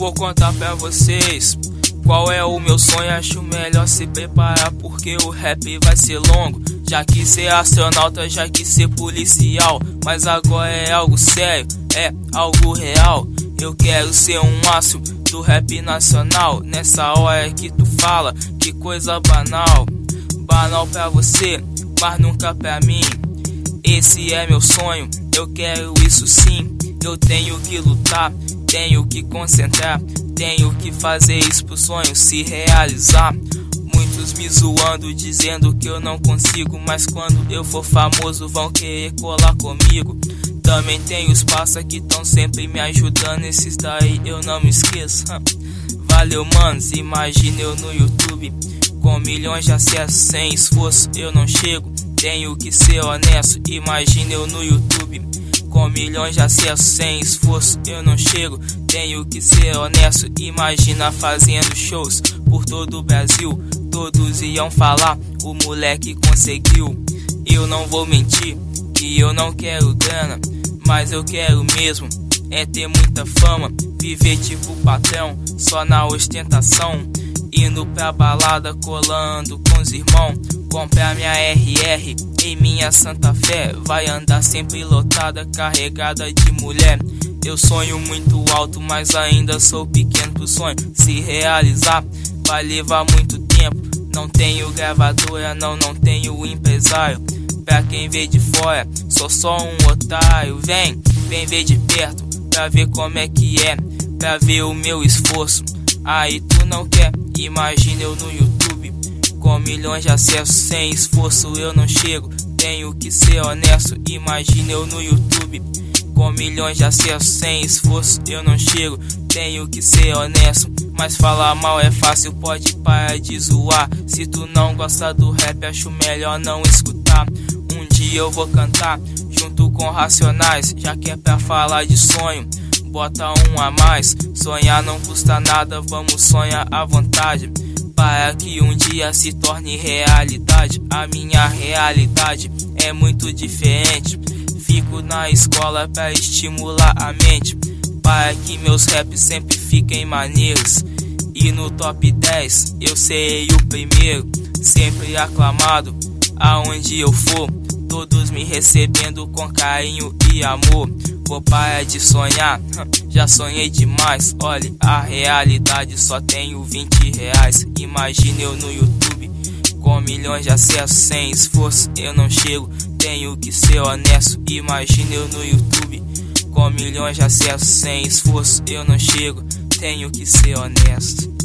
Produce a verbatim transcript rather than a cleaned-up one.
vou contar pra vocês qual é o meu sonho. Acho melhor se preparar porque o rap vai ser longo. Já quis ser astronauta, já quis ser policial, mas agora é algo sério, é algo real. Eu quero ser um astro do rap nacional. Nessa hora que tu fala, que coisa banal. Banal pra você, mas nunca pra mim. Esse é meu sonho, eu quero isso sim. Eu tenho que lutar, tenho que concentrar, tenho que fazer isso pro sonho se realizar. Muitos me zoando, dizendo que eu não consigo, mas quando eu for famoso vão querer colar comigo. Também tem os parça que tão sempre me ajudando, esses daí eu não me esqueço. Valeu, manos, imagina eu no YouTube com milhões de acessos, sem esforço eu não chego. Tenho que ser honesto, imagina eu no YouTube com milhões de acessos, sem esforço eu não chego. Tenho que ser honesto, imagina fazendo shows por todo o Brasil. Todos iam falar, o moleque conseguiu. Eu não vou mentir, que eu não quero grana, mas eu quero mesmo é ter muita fama. Viver tipo patrão, só na ostentação. Indo pra balada, colando com os irmãos. Comprar minha R R em minha Santa Fé. Vai andar sempre lotada, carregada de mulher. Eu sonho muito alto, mas ainda sou pequeno pro sonho se realizar. Vai levar muito tempo. Não tenho gravadora, não, não tenho empresário. Pra quem vê de fora, sou só um otário. Vem, vem ver de perto, pra ver como é que é, pra ver o meu esforço. Aí tu não quer, imagina eu no YouTube com milhões de acessos, sem esforço eu não chego. Tenho que ser honesto, imagina eu no YouTube com milhões de acessos, sem esforço eu não chego. Tenho que ser honesto, mas falar mal é fácil, pode parar de zoar. Se tu não gosta do rap, acho melhor não escutar. Um dia eu vou cantar junto com Racionais, já que é pra falar de sonho, bota um a mais. Sonhar não custa nada, vamos sonhar à vontade, para que um dia se torne realidade. A minha realidade é muito diferente. Fico na escola pra estimular a mente, para que meus raps sempre fiquem maneiros. E no top dez eu serei o primeiro, sempre aclamado aonde eu for. Todos me recebendo com carinho e amor. Vou parar de sonhar, já sonhei demais. Olhe a realidade, só tenho vinte reais. Imagina eu no YouTube com milhões de acessos, sem esforço eu não chego. Tenho que ser honesto, imagina eu no YouTube com milhões de acessos, sem esforço eu não chego. Tenho que ser honesto.